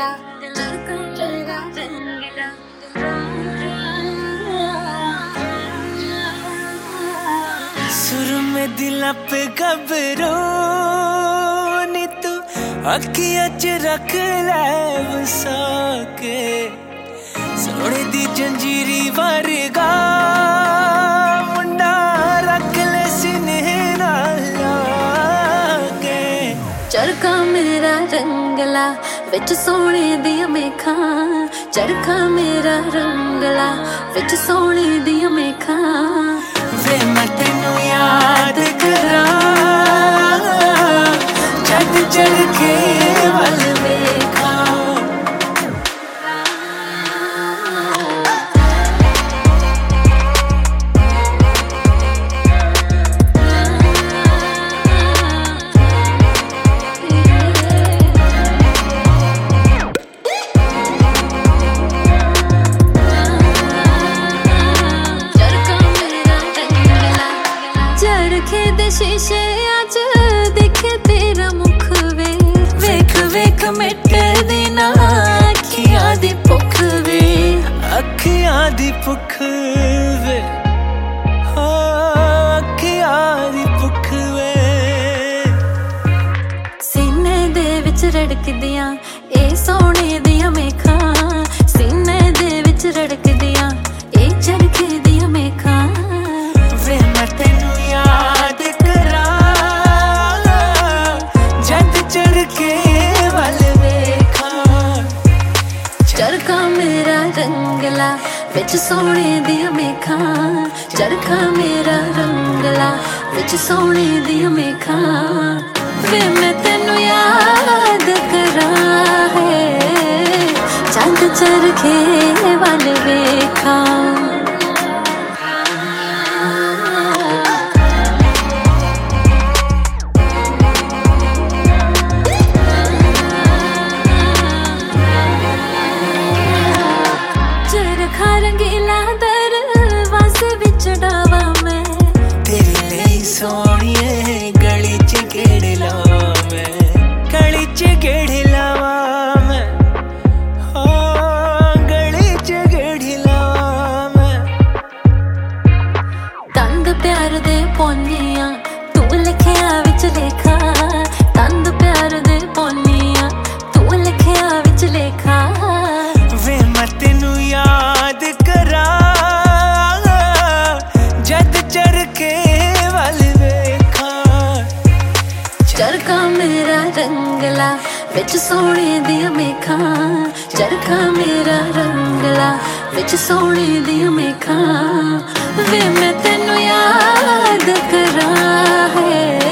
रंगला चरखा रंगला सुर में दिला पे घबरो नी तू अखियां च रख ले वसा के सोने दी जंजीरी वर्गा मुंडा रख ले सीने नाल लाके चरखा मेरा रंगला विच सोने दियां मेखां चरखा मेरा रंगला विच सोने दियां मेखां वे मैं तेनू याद करा जद चरखे वल वेखा चरखे दे शीशे अज देखे तेरा मुख वे वेख वेख मिट दी ना अखियां दी भुख वे अखियां दी भुख वे हो अखियां दी भुख वे सीने दे विच रड़कदियां ए सोने दियां मेखां सीने दे विच रड़कदियां ए चरखे दियां मेखां वे मैं तेनू याद करा जद चरखे वल वेखा चरखा मेरा रंगला विच सोने दियां मेखां चरखा मेरा रंगला विच सोने दियां मेखां वे मैं तेनू याद करा है चंद चरखे वल वेखा चरखा रंगीला दरवाजे विच डावा मैं तेरे लिए सोनिए गली च गेड़े लावा मैं गली च गेड़े लावा मैं हो गली च गेड़े लावा मैं तंद प्यार दे पौनियां तू लिखिया विच लेखा तंद प्यार दे पौनियां तू लिखिया विच लेखा वे मैं तेनू याद करा जद चरखे वल वेखा चरखा मेरा रंगला विच सोने दियां मेखां चरखा मेरा रंगला विच सोने दियां मेखां वे मैं तेनू याद करा है